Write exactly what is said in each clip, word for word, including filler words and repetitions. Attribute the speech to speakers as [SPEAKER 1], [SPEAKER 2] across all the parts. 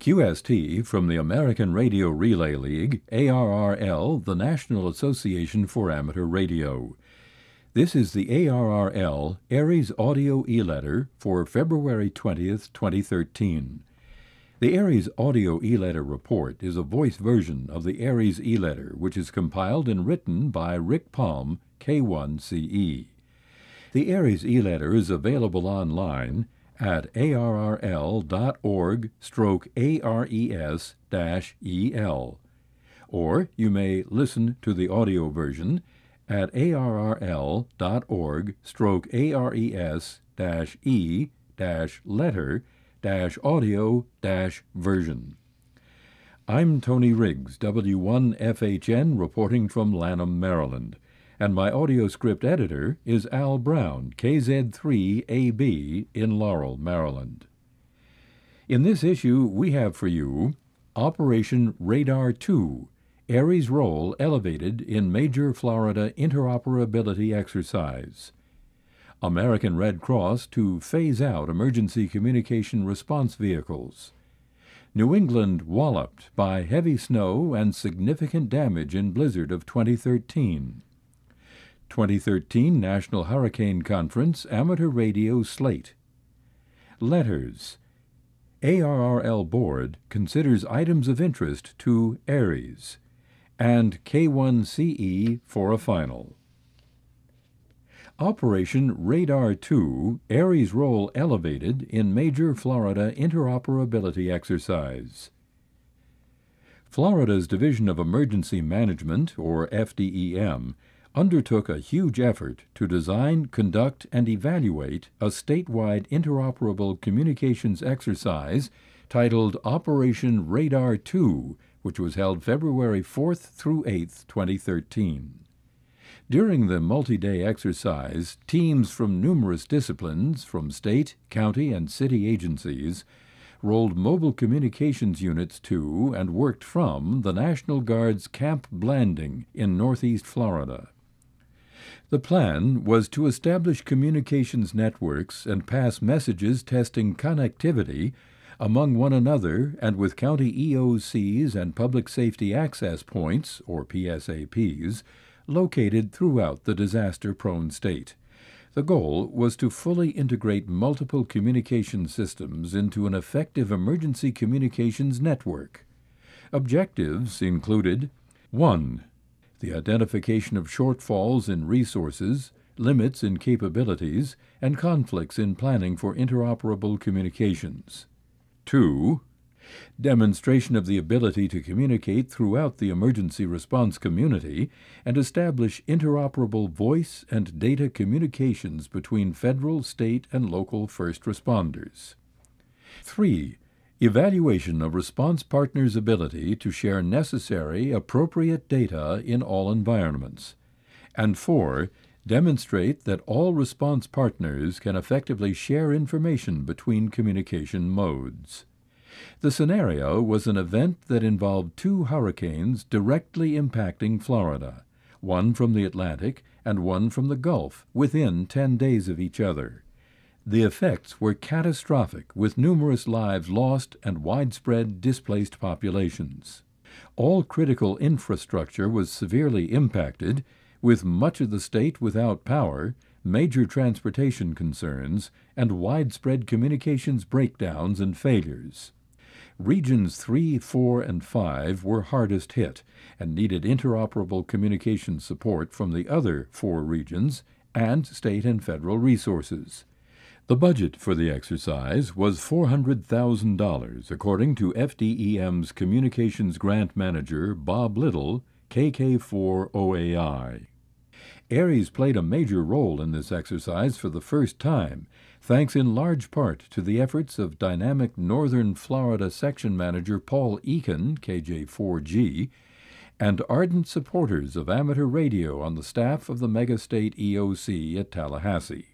[SPEAKER 1] Q S T from the American Radio Relay League, A R R L, the National Association for Amateur Radio. This is the A R R L ARES Audio E-Letter for February twentieth, twenty thirteen. The ARES Audio E-Letter Report is a voice version of the ARES E-Letter, which is compiled and written by Rick Palm, K one C E. The ARES E-Letter is available online at arrl.org stroke ARES-EL, or you may listen to the audio version at arrl.org stroke ARES-E-letter-audio-version. I'm Tony Riggs, W one F H N, reporting from Lanham, Maryland, and my audio script editor is Al Brown, K Z three A B in Laurel, Maryland. In this issue, we have for you Operation Radar two, ARES role elevated in major Florida interoperability exercise. American Red Cross to phase out emergency communication response vehicles. New England walloped by heavy snow and significant damage in blizzard of twenty thirteen. twenty thirteen National Hurricane Conference Amateur Radio Slate. Letters. A R R L Board considers items of interest to ARES, and K one C E for a final. Operation Radar two, ARES role elevated in major Florida interoperability exercise. Florida's Division of Emergency Management, or F D E M, undertook a huge effort to design, conduct, and evaluate a statewide interoperable communications exercise titled Operation Radar two, which was held February fourth through eighth, twenty thirteen. During the multi-day exercise, teams from numerous disciplines, from state, county, and city agencies, rolled mobile communications units to and worked from the National Guard's Camp Blanding in northeast Florida. The plan was to establish communications networks and pass messages testing connectivity among one another and with county E O Cs and public safety access points, or P S A Ps, located throughout the disaster-prone state. The goal was to fully integrate multiple communication systems into an effective emergency communications network. Objectives included: one. The identification of shortfalls in resources, limits in capabilities, and conflicts in planning for interoperable communications. Two. Demonstration of the ability to communicate throughout the emergency response community and establish interoperable voice and data communications between federal, state, and local first responders. Three. Evaluation of response partners' ability to share necessary, appropriate data in all environments. And four. Demonstrate that all response partners can effectively share information between communication modes. The scenario was an event that involved two hurricanes directly impacting Florida, one from the Atlantic and one from the Gulf, within ten days of each other. The effects were catastrophic, with numerous lives lost and widespread displaced populations. All critical infrastructure was severely impacted, with much of the state without power, major transportation concerns, and widespread communications breakdowns and failures. Regions three, four, and five were hardest hit and needed interoperable communication support from the other four regions and state and federal resources. The budget for the exercise was four hundred thousand dollars, according to F D E M's Communications Grant Manager Bob Little, K K four O A I. ARES played a major role in this exercise for the first time, thanks in large part to the efforts of dynamic Northern Florida Section Manager Paul Eakin, K J four G, and ardent supporters of amateur radio on the staff of the Megastate E O C at Tallahassee.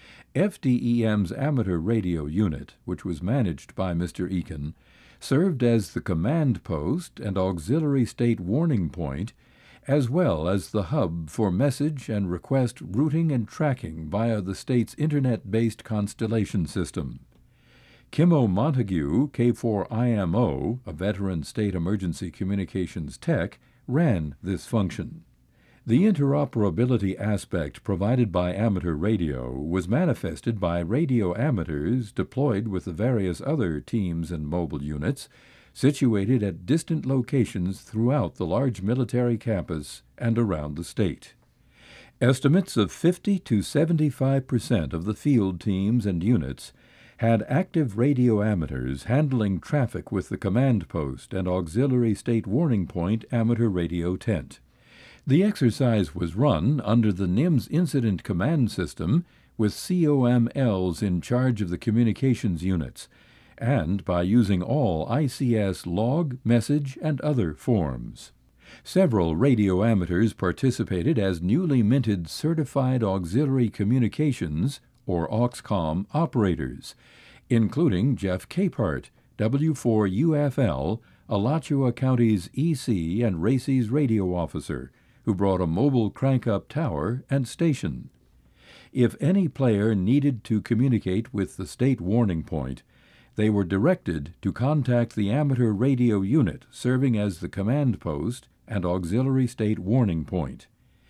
[SPEAKER 1] F D E M's amateur radio unit, which was managed by Mister Eakin, served as the command post and auxiliary state warning point, as well as the hub for message and request routing and tracking via the state's internet-based Constellation system. Kimmo Montague, K four I M O, a veteran state emergency communications tech, ran this function. The interoperability aspect provided by amateur radio was manifested by radio amateurs deployed with the various other teams and mobile units situated at distant locations throughout the large military campus and around the state. Estimates of fifty to seventy-five percent of the field teams and units had active radio amateurs handling traffic with the command post and auxiliary state warning point amateur radio tent. The exercise was run under the N I M S Incident Command System with C O M Ls in charge of the communications units, and by using all I C S log, message, and other forms. Several radio amateurs participated as newly minted Certified Auxiliary Communications, or AUXCOM, operators, including Jeff Capehart, W four U F L, Alachua County's E C and RACES radio officer, who brought a mobile crank-up tower and station. If any player needed to communicate with the state warning point, they were directed to contact the amateur radio unit serving as the command post and auxiliary state warning point.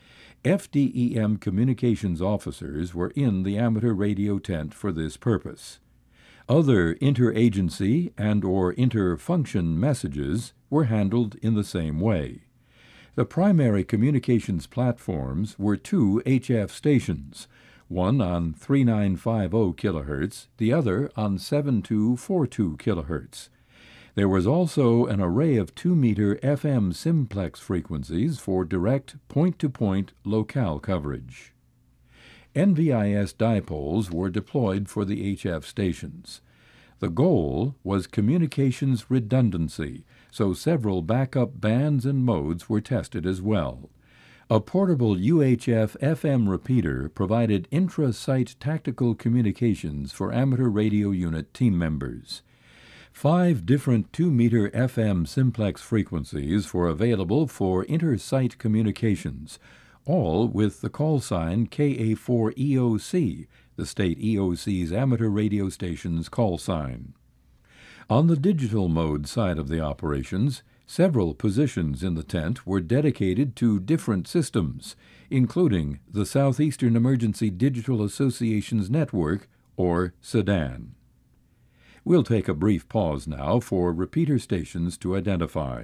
[SPEAKER 1] F D E M communications officers were in the amateur radio tent for this purpose. Other interagency and or interfunction messages were handled in the same way. The primary communications platforms were two H F stations, one on thirty-nine fifty kilohertz, the other on seventy-two forty-two kilohertz. There was also an array of two meter F M simplex frequencies for direct point-to-point locale coverage. N V I S dipoles were deployed for the H F stations. The goal was communications redundancy, so several backup bands and modes were tested as well. A portable U H F F M repeater provided intra-site tactical communications for amateur radio unit team members. Five different two meter F M simplex frequencies were available for inter-site communications, all with the call sign K A four E O C, the state E O C's amateur radio station's call sign. On the digital mode side of the operations, several positions in the tent were dedicated to different systems, including the Southeastern Emergency Digital Association's network, or SEDAN. We'll take a brief pause now for repeater stations to identify.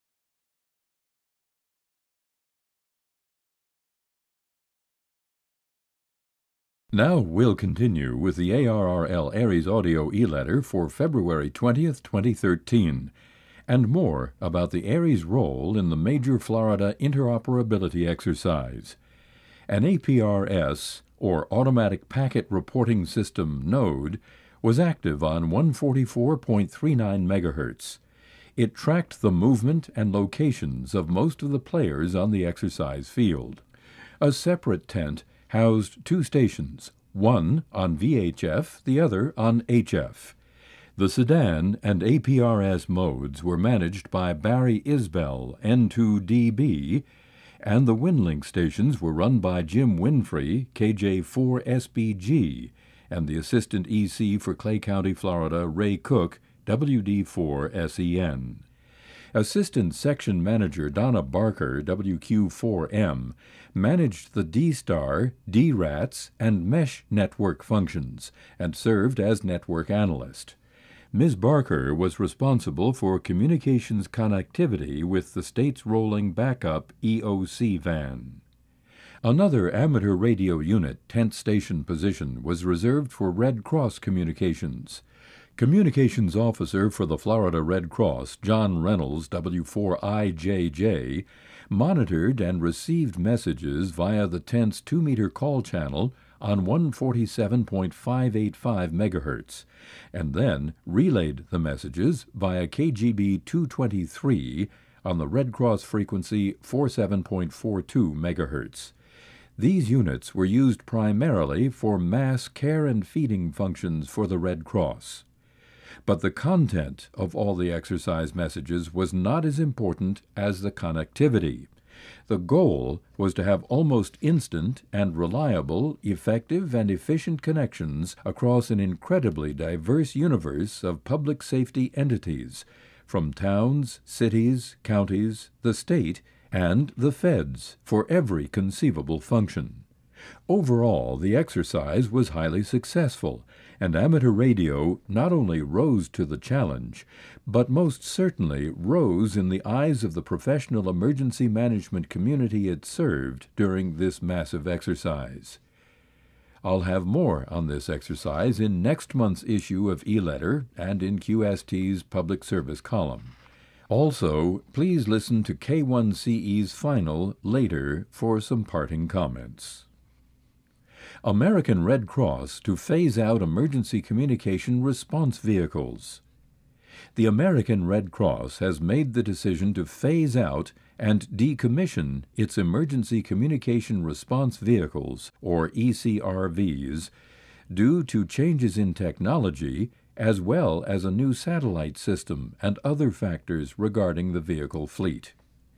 [SPEAKER 1] Now we'll continue with the A R R L Aries Audio e-letter for February twentieth, twenty thirteen, and more about the Aries role in the Major Florida Interoperability Exercise. An A P R S, or Automatic Packet Reporting System node, was active on one forty-four point three nine megahertz. It tracked the movement and locations of most of the players on the exercise field. A separate tent housed two stations, one on V H F, the other on H F. The SEDAN and A P R S modes were managed by Barry Isbell, N two D B, and the WinLink stations were run by Jim Winfrey, K J four S B G, and the Assistant E C for Clay County, Florida, Ray Cook, W D four S E N. Assistant Section Manager Donna Barker, W Q four M, managed the D-Star, D RATS, and Mesh network functions, and served as network analyst. Miz Barker was responsible for communications connectivity with the state's rolling backup E O C van. Another amateur radio unit tent station position was reserved for Red Cross communications. Communications Officer for the Florida Red Cross, John Reynolds, W four I J J, monitored and received messages via the tent's two meter call channel on one forty-seven point five eight five megahertz, and then relayed the messages via K G B two twenty-three on the Red Cross frequency forty-seven point four two megahertz. These units were used primarily for mass care and feeding functions for the Red Cross. But the content of all the exercise messages was not as important as the connectivity. The goal was to have almost instant and reliable, effective and efficient connections across an incredibly diverse universe of public safety entities, from towns, cities, counties, the state, and the feds, for every conceivable function. Overall, the exercise was highly successful, and amateur radio not only rose to the challenge, but most certainly rose in the eyes of the professional emergency management community it served during this massive exercise. I'll have more on this exercise in next month's issue of E-Letter and in Q S T's Public Service column. Also, please listen to K one C E's final later for some parting comments. American Red Cross to phase out emergency communication response vehicles. The American Red Cross has made the decision to phase out and decommission its emergency communication response vehicles, or E C R Vs, due to changes in technology as well as a new satellite system and other factors regarding the vehicle fleet.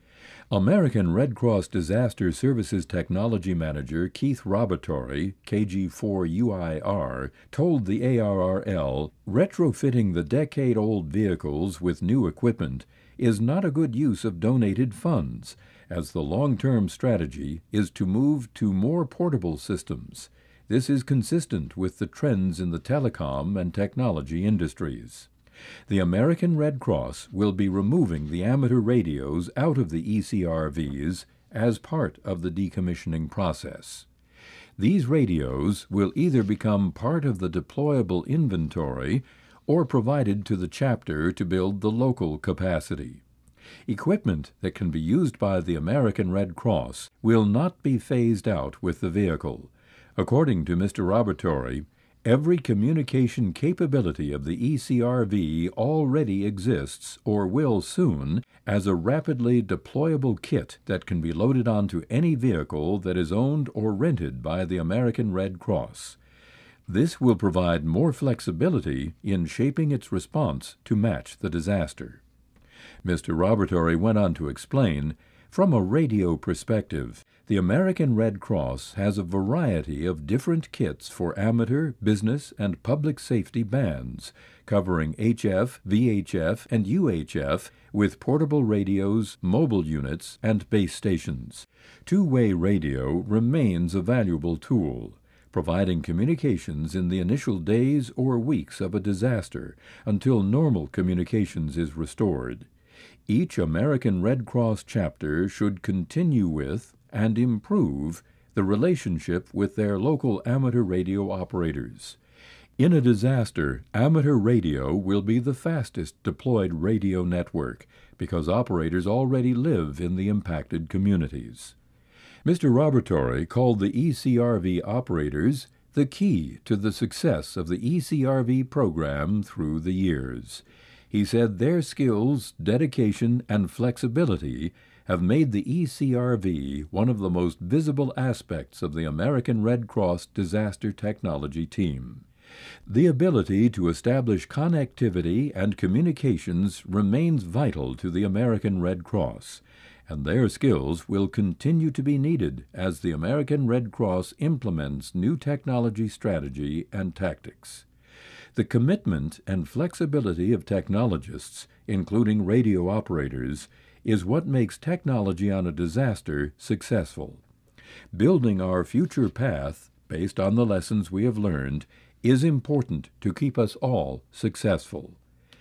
[SPEAKER 1] American Red Cross Disaster Services Technology Manager Keith Robotori, K G four U I R, told the A R R L, retrofitting the decade-old vehicles with new equipment is not a good use of donated funds, as the long-term strategy is to move to more portable systems. This is consistent with the trends in the telecom and technology industries. The American Red Cross will be removing the amateur radios out of the E C R Vs as part of the decommissioning process. These radios will either become part of the deployable inventory or provided to the chapter to build the local capacity. Equipment that can be used by the American Red Cross will not be phased out with the vehicle. According to Mister Robotori, every communication capability of the E C R V already exists, or will soon, as a rapidly deployable kit that can be loaded onto any vehicle that is owned or rented by the American Red Cross. This will provide more flexibility in shaping its response to match the disaster. Mister Robotori went on to explain, from a radio perspective, the American Red Cross has a variety of different kits for amateur, business, and public safety bands, covering H F, V H F, and U H F, with portable radios, mobile units, and base stations. Two-way radio remains a valuable tool, providing communications in the initial days or weeks of a disaster until normal communications is restored. Each American Red Cross chapter should continue with and improve the relationship with their local amateur radio operators. In a disaster, amateur radio will be the fastest deployed radio network because operators already live in the impacted communities. Mister Robotori called the E C R V operators the key to the success of the E C R V program through the years. He said their skills, dedication, and flexibility have made the E C R V one of the most visible aspects of the American Red Cross Disaster Technology Team. The ability to establish connectivity and communications remains vital to the American Red Cross, and their skills will continue to be needed as the American Red Cross implements new technology strategy and tactics. The commitment and flexibility of technologists, including radio operators, is what makes technology on a disaster successful. Building our future path, based on the lessons we have learned, is important to keep us all successful.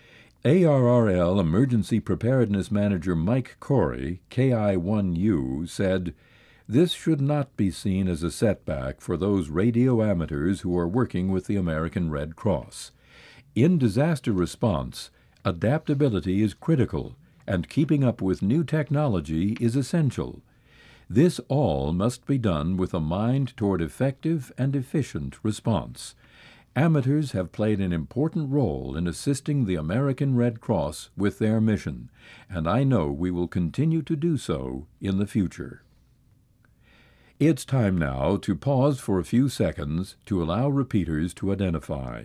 [SPEAKER 1] A R R L Emergency Preparedness Manager Mike Corey, K I one U, said, "This should not be seen as a setback for those radio amateurs who are working with the American Red Cross. In disaster response, adaptability is critical, and keeping up with new technology is essential. This all must be done with a mind toward effective and efficient response. Amateurs have played an important role in assisting the American Red Cross with their mission, and I know we will continue to do so in the future." It's time now to pause for a few seconds to allow repeaters to identify.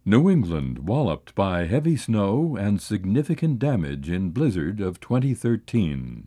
[SPEAKER 1] New England walloped by heavy snow and significant damage in blizzard of twenty thirteen.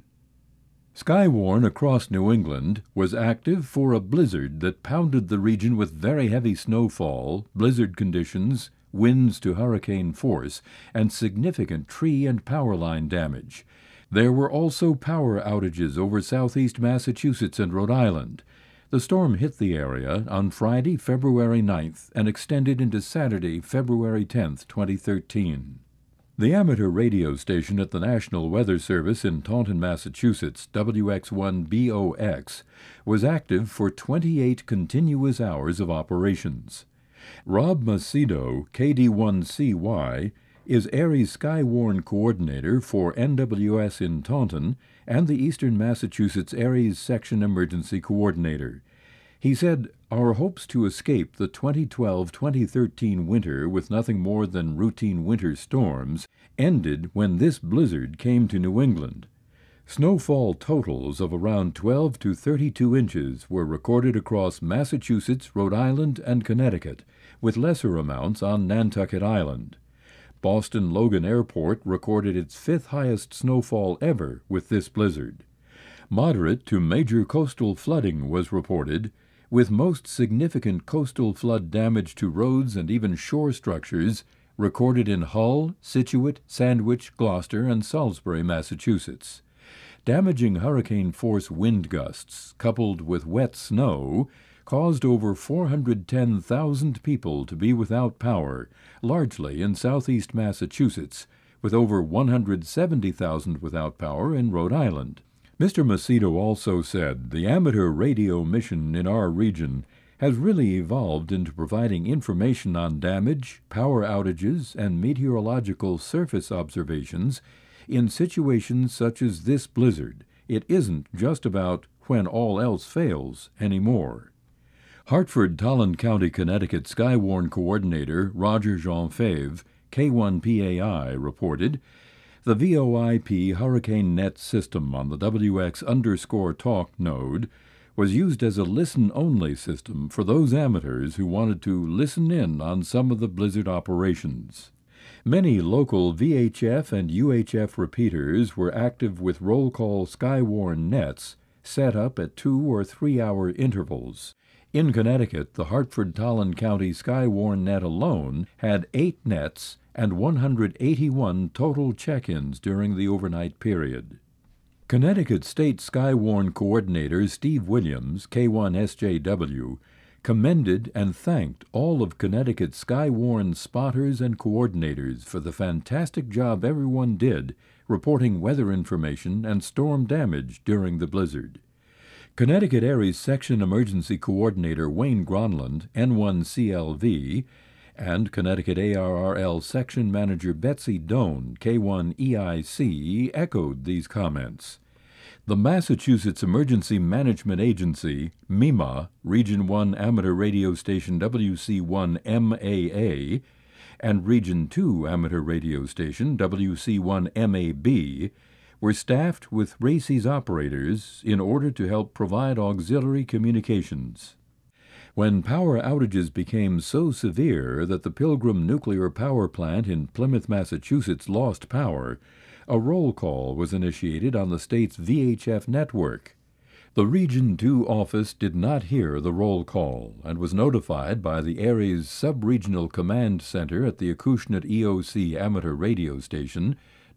[SPEAKER 1] Skywarn across New England was active for a blizzard that pounded the region with very heavy snowfall, blizzard conditions, winds to hurricane force, and significant tree and power line damage. There were also power outages over southeast Massachusetts and Rhode Island. The storm hit the area on Friday, February ninth, and extended into Saturday, February tenth, twenty thirteen. The amateur radio station at the National Weather Service in Taunton, Massachusetts, W X one B O X, was active for twenty-eight continuous hours of operations. Rob Macedo, K D one C Y, is ARES Skywarn Coordinator for N W S in Taunton and the Eastern Massachusetts ARES Section Emergency Coordinator. He said, "Our hopes to escape the twenty twelve twenty thirteen winter with nothing more than routine winter storms ended when this blizzard came to New England. Snowfall totals of around twelve to thirty-two inches were recorded across Massachusetts, Rhode Island, and Connecticut, with lesser amounts on Nantucket Island. Boston Logan Airport recorded its fifth highest snowfall ever with this blizzard. Moderate to major coastal flooding was reported, with most significant coastal flood damage to roads and even shore structures recorded in Hull, Scituate, Sandwich, Gloucester, and Salisbury, Massachusetts. Damaging hurricane-force wind gusts, coupled with wet snow, caused over four hundred ten thousand people to be without power, largely in southeast Massachusetts, with over one hundred seventy thousand without power in Rhode Island. Mister Macedo also said the amateur radio mission in our region has really evolved into providing information on damage, power outages, and meteorological surface observations in situations such as this blizzard. It isn't just about when all else fails anymore." Hartford-Talon County, Connecticut Skywarn Coordinator Roger Jean-Fave, K one P A I, reported, "The V O I P Hurricane Net system on the W X underscore talk node was used as a listen-only system for those amateurs who wanted to listen in on some of the blizzard operations. Many local V H F and U H F repeaters were active with roll call Skywarn nets set up at two- or three-hour intervals. In Connecticut, the Hartford-Talon County Skywarn net alone had eight nets and one hundred eighty-one total check-ins during the overnight period. Connecticut State Skywarn Coordinator Steve Williams, K one S J W, commended and thanked all of Connecticut's Skywarn spotters and coordinators for the fantastic job everyone did reporting weather information and storm damage during the blizzard. Connecticut ARES Section Emergency Coordinator Wayne Gronland, N one C L V, and Connecticut A R R L Section Manager Betsy Doan, K one E I C, echoed these comments. The Massachusetts Emergency Management Agency, MEMA, Region one Amateur Radio Station W C one M A A, and Region two Amateur Radio Station W C one M A B, were staffed with RACES operators in order to help provide auxiliary communications. When power outages became so severe that the Pilgrim Nuclear Power Plant in Plymouth, Massachusetts lost power, a roll call was initiated on the state's V H F network. The Region two office did not hear the roll call and was notified by the ARES Sub-Regional Command Center at the Acushnet E O C Amateur Radio Station,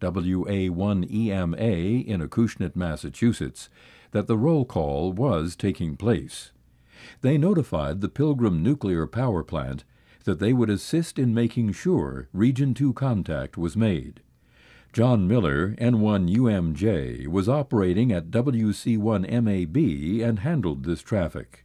[SPEAKER 1] W A one E M A, in Acushnet, Massachusetts, that the roll call was taking place. They notified the Pilgrim Nuclear Power Plant that they would assist in making sure Region two contact was made. John Miller, N one U M J, was operating at W C one M A B and handled this traffic.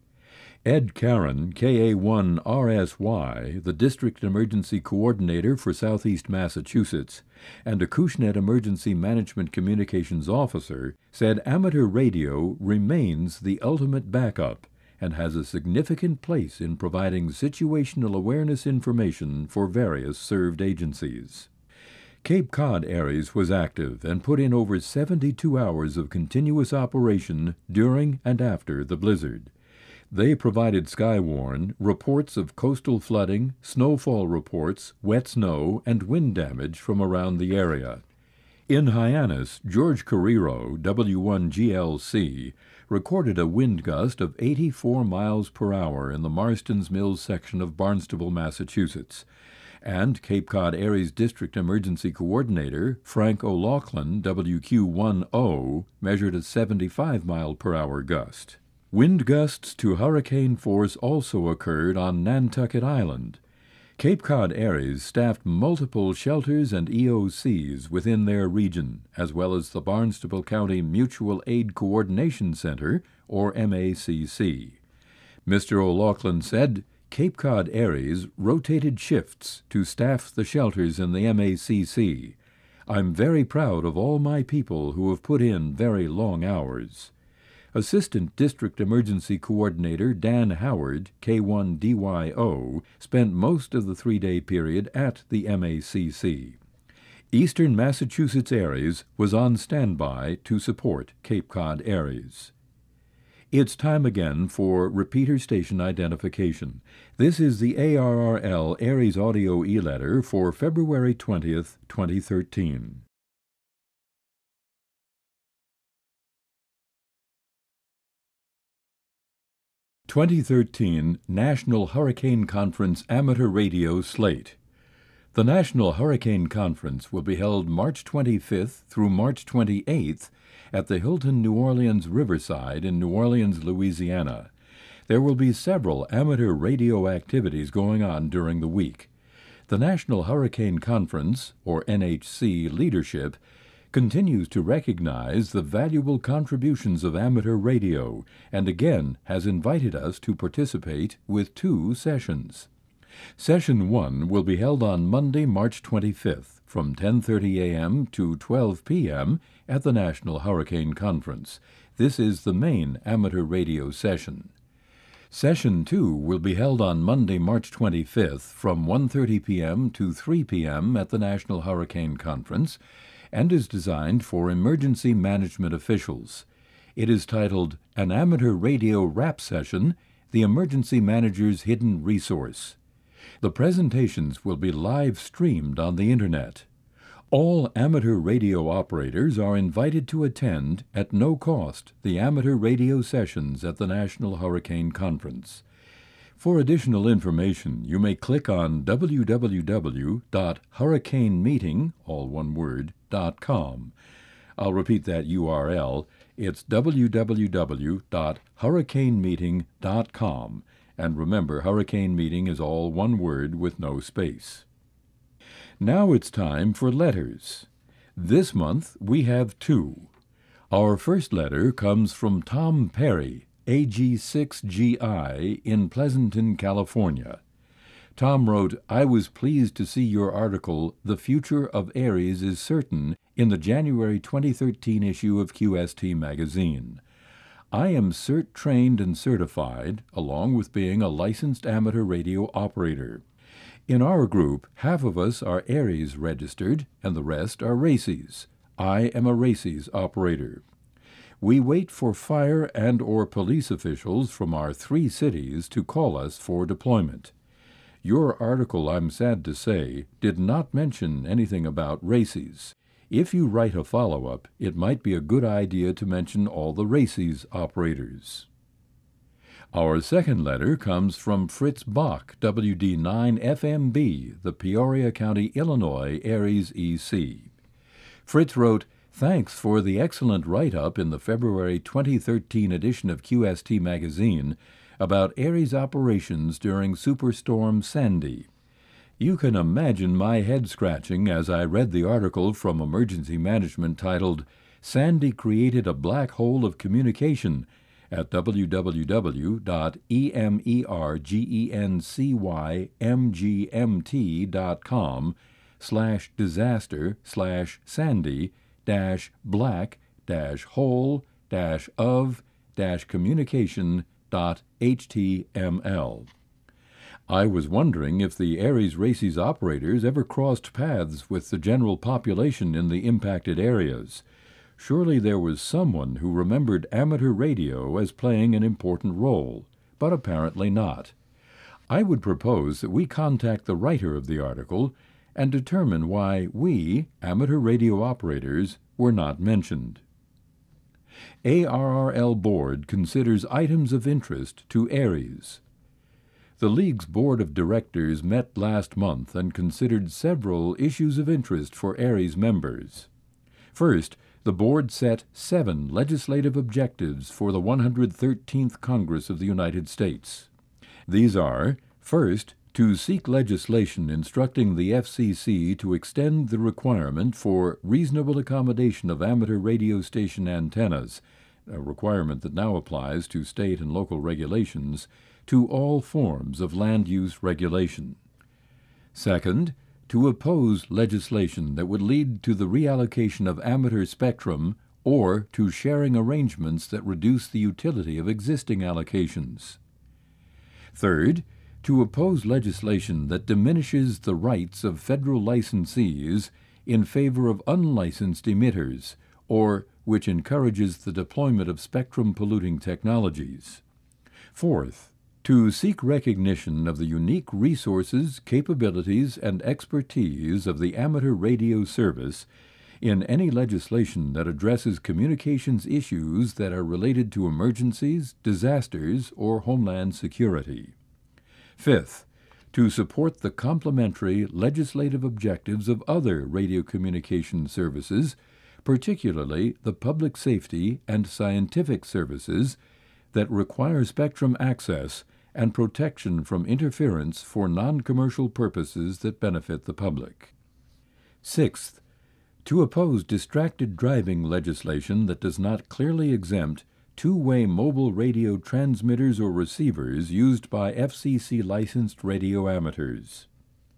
[SPEAKER 1] Ed Caron, K A one R S Y, the District Emergency Coordinator for Southeast Massachusetts, and Acushnet Emergency Management Communications Officer, said amateur radio remains the ultimate backup and has a significant place in providing situational awareness information for various served agencies. Cape Cod ARES was active and put in over seventy-two hours of continuous operation during and after the blizzard. They provided Skywarn reports of coastal flooding, snowfall reports, wet snow, and wind damage from around the area. In Hyannis, George Carrero, W one G L C, recorded a wind gust of eighty-four miles per hour in the Marston's Mills section of Barnstable, Massachusetts. And Cape Cod Aries District Emergency Coordinator Frank O'Loughlin, W Q one O, measured a seventy-five mile per hour gust. Wind gusts to hurricane force also occurred on Nantucket Island. Cape Cod Aries staffed multiple shelters and E O Cs within their region, as well as the Barnstable County Mutual Aid Coordination Center, or M A C C. Mister O'Loughlin said Cape Cod Aries rotated shifts to staff the shelters in the M A C C. I'm very proud of all my people who have put in very long hours. Assistant District Emergency Coordinator Dan Howard, K one D Y O, spent most of the three-day period at the M A C C. Eastern Massachusetts Aries was on standby to support Cape Cod Aries. It's time again for repeater station identification. This is the A R R L Aries Audio E-Letter for February twentieth, twenty thirteen. twenty thirteen National Hurricane Conference Amateur Radio Slate. The National Hurricane Conference will be held March twenty-fifth through March twenty-eighth at the Hilton New Orleans Riverside in New Orleans, Louisiana. There will be several amateur radio activities going on during the week. The National Hurricane Conference, or N H C, leadership continues to recognize the valuable contributions of amateur radio and again has invited us to participate with two sessions. Session one will be held on Monday, March twenty-fifth from ten thirty a.m. to twelve p.m. at the National Hurricane Conference. This is the main amateur radio session. Session two will be held on Monday, March twenty-fifth from one thirty p.m. to three p.m. at the National Hurricane Conference and is designed for emergency management officials. It is titled An Amateur Radio Rap Session, the Emergency Manager's Hidden Resource. The presentations will be live streamed on the Internet. All amateur radio operators are invited to attend, at no cost, the amateur radio sessions at the National Hurricane Conference. For additional information, you may click on w w w dot hurricane meeting, all one word, dot com. I'll repeat that U R L. It's w w w dot hurricane meeting dot com. And remember, Hurricane Meeting is all one word with no space. Now it's time for letters. This month we have two. Our first letter comes from Tom Perry, A G six G I, in Pleasanton, California. Tom wrote, I was pleased to see your article, The Future of Aries is Certain, in the January twenty thirteen issue of Q S T magazine. I am cert-trained and certified, along with being a licensed amateur radio operator. In our group, half of us are Aries registered, and the rest are Races. I am a Races operator. We wait for fire and or police officials from our three cities to call us for deployment. Your article, I'm sad to say, did not mention anything about Races. If you write a follow-up, it might be a good idea to mention all the Races operators. Our second letter comes from Fritz Bach, W D nine F M B, the Peoria County, Illinois, Aries E C. Fritz wrote, Thanks for the excellent write-up in the February twenty thirteen edition of Q S T magazine about Aries operations during Superstorm Sandy. You can imagine my head scratching as I read the article from Emergency Management titled, Sandy Created a Black Hole of Communication at w w w dot emergencymgt.com slash disaster slash Sandy dash black dash hole dash of dash communication dot html. I was wondering if the Aries Races operators ever crossed paths with the general population in the impacted areas. Surely there was someone who remembered amateur radio as playing an important role. but apparently not. I would propose that we contact the writer of the article and determine why we, amateur radio operators, were not mentioned. A R R L Board considers items of interest to ARES. The League's Board of Directors met last month and considered several issues of interest for ARES members. First, the Board set seven legislative objectives for the one hundred thirteenth Congress of the United States. These are, first, to seek legislation instructing the F C C to extend the requirement for reasonable accommodation of amateur radio station antennas, a requirement that now applies to state and local regulations, to all forms of land use regulation. Second, to oppose legislation that would lead to the reallocation of amateur spectrum or to sharing arrangements that reduce the utility of existing allocations. Third, to oppose legislation that diminishes the rights of federal licensees in favor of unlicensed emitters, or which encourages the deployment of spectrum-polluting technologies. Fourth, to seek recognition of the unique resources, capabilities, and expertise of the amateur radio service in any legislation that addresses communications issues that are related to emergencies, disasters, or homeland security. Fifth, to support the complementary legislative objectives of other radio communication services, particularly the public safety and scientific services that require spectrum access and protection from interference for non-commercial purposes that benefit the public. Sixth, to oppose distracted driving legislation that does not clearly exempt two-way mobile radio transmitters or receivers used by F C C-licensed radio amateurs.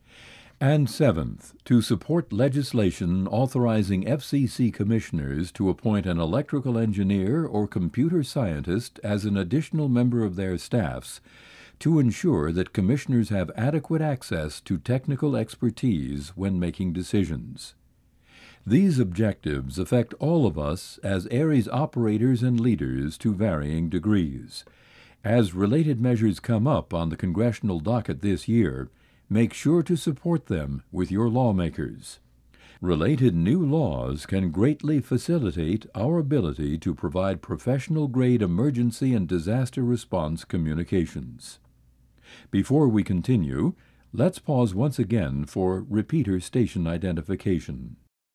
[SPEAKER 1] And seventh, to support legislation authorizing F C C commissioners to appoint an electrical engineer or computer scientist as an additional member of their staffs to ensure that commissioners have adequate access to technical expertise when making decisions. These objectives affect all of us as ARES operators and leaders to varying degrees. As related measures come up on the congressional docket this year, make sure to support them with your lawmakers. Related new laws can greatly facilitate our ability to provide professional-grade emergency and disaster response communications. Before we continue, let's pause once again for repeater station identification.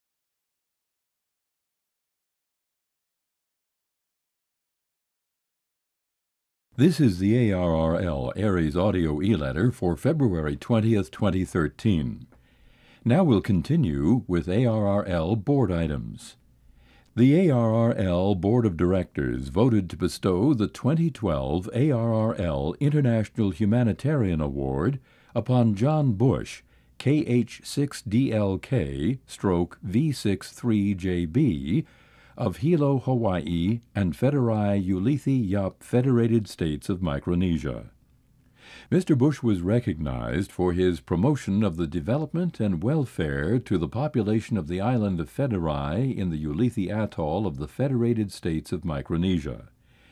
[SPEAKER 1] This is the A R R L ARES audio e-letter for February twentieth, twenty thirteen. Now we'll continue with A R R L board items. The A R R L Board of Directors voted to bestow the twenty twelve A R R L International Humanitarian Award upon John Bush, K H six D L K V sixty-three J B, of Hilo, Hawaii, and Federai Ulithi Yap Federated States of Micronesia. Mister Bush was recognized for his promotion of the development and welfare to the population of the island of Federai in the Ulithi Atoll of the Federated States of Micronesia.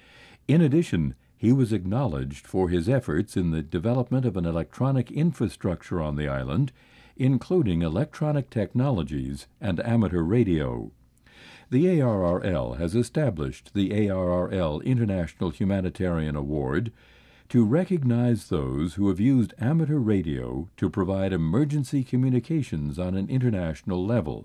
[SPEAKER 1] In addition, he was acknowledged for his efforts in the development of an electronic infrastructure on the island, including electronic technologies and amateur radio. The A R R L has established the A R R L International Humanitarian Award to recognize those who have used amateur radio to provide emergency communications on an international level.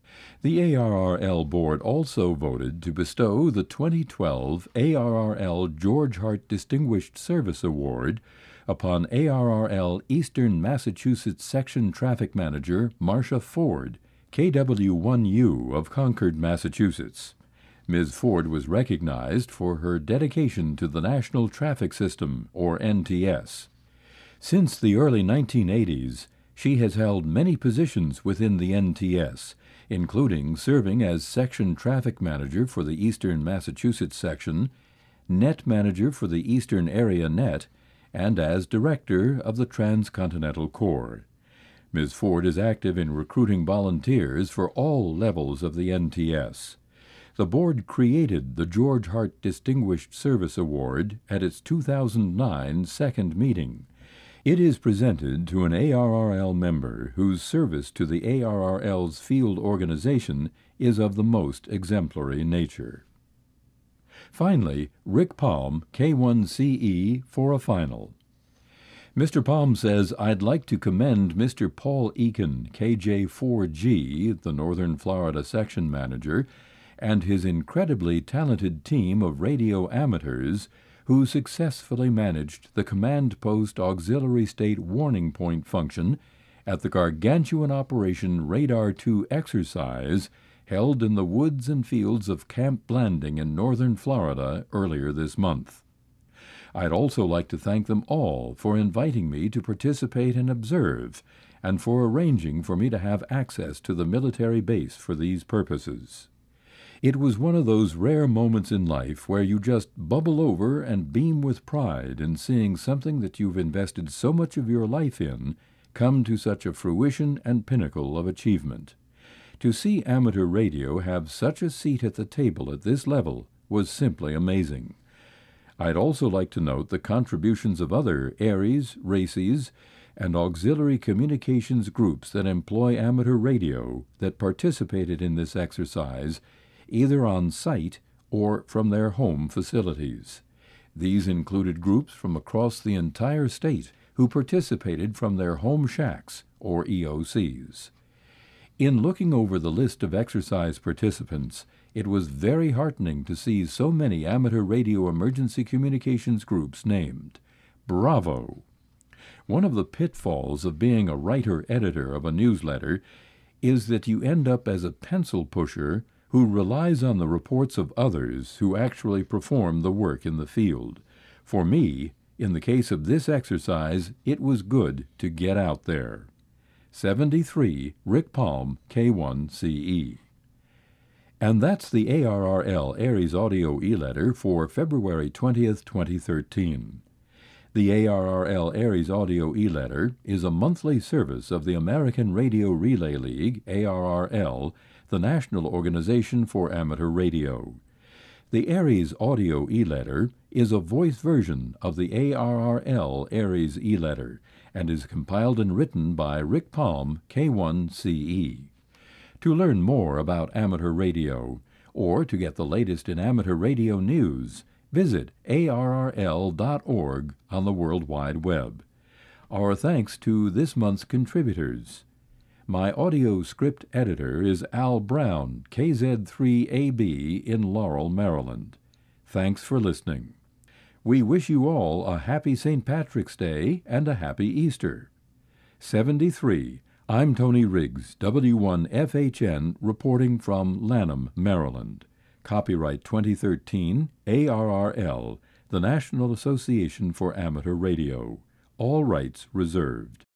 [SPEAKER 1] The A R R L Board also voted to bestow the twenty twelve A R R L George Hart Distinguished Service Award upon A R R L Eastern Massachusetts Section Traffic Manager Marcia Ford, K W one U of Concord, Massachusetts. Miz Ford was recognized for her dedication to the National Traffic System, or N T S. Since the early nineteen eighties, she has held many positions within the N T S, including serving as Section Traffic Manager for the Eastern Massachusetts Section, Net Manager for the Eastern Area Net, and as Director of the Transcontinental Corps. Miz Ford is active in recruiting volunteers for all levels of the N T S. The board created the George Hart Distinguished Service Award at its two thousand nine second meeting. It is presented to an A R R L member whose service to the A R R L's field organization is of the most exemplary nature. Finally, Rick Palm, K one C E, for a final. Mister Palm says, "I'd like to commend Mister Paul Eakin, K J four G, the Northern Florida section manager, and his incredibly talented team of radio amateurs who successfully managed the Command Post Auxiliary State Warning Point function at the gargantuan Operation Radar two exercise held in the woods and fields of Camp Blanding in northern Florida earlier this month. I'd also like to thank them all for inviting me to participate and observe, and for arranging for me to have access to the military base for these purposes. It was one of those rare moments in life where you just bubble over and beam with pride in seeing something that you've invested so much of your life in come to such a fruition and pinnacle of achievement. To see amateur radio have such a seat at the table at this level was simply amazing. I'd also like to note the contributions of other ARES, RACES, and auxiliary communications groups that employ amateur radio that participated in this exercise, either on site or from their home facilities. These included groups from across the entire state who participated from their home shacks, or E O Cs. In looking over the list of exercise participants, it was very heartening to see so many amateur radio emergency communications groups named. Bravo! One of the pitfalls of being a writer-editor of a newsletter is that you end up as a pencil pusher who relies on the reports of others who actually perform the work in the field. For me, in the case of this exercise, it was good to get out there. seventy-three, Rick Palm, K one C E. And that's the A R R L ARES Audio e-letter for February twentieth, twenty thirteen. The A R R L ARES Audio e-letter is a monthly service of the American Radio Relay League, A R R L, the National Organization for Amateur Radio. The ARES Audio e-letter is a voice version of the A R R L ARES e-letter and is compiled and written by Rick Palm, K one C E. To learn more about amateur radio, or to get the latest in amateur radio news, visit A R R L dot org on the World Wide Web. Our thanks to this month's contributors. My audio script editor is Al Brown, K Z three A B in Laurel, Maryland. Thanks for listening. We wish you all a happy Saint Patrick's Day and a happy Easter. seventy-three. I'm Tony Riggs, W one F H N, reporting from Lanham, Maryland. Copyright twenty thirteen, A R R L, the National Association for Amateur Radio. All rights reserved.